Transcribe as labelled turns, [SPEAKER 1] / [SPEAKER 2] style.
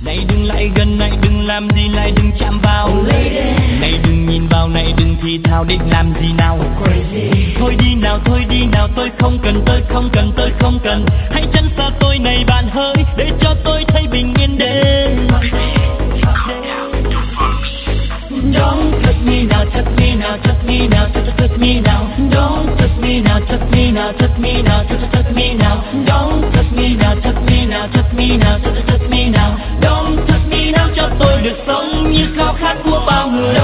[SPEAKER 1] Này đừng lại gần, này đừng làm gì, lại đừng chạm vào. Này đừng nhìn vào, này đừng thì thào, định làm gì nào. Thôi đi nào, thôi đi nào, tôi không cần, tôi không cần, tôi không cần. Hãy tránh xa tôi này bạn hỡi, để cho tôi thấy bình yên đến. Don't touch me now, touch me now, touch me now, touch me now. Don't touch me now, touch me now, touch me now, touch me now. Don't touch me now, touch me now, touch me now, touch me now. Don't touch me now, cho tôi được sống như khao khát của bao người.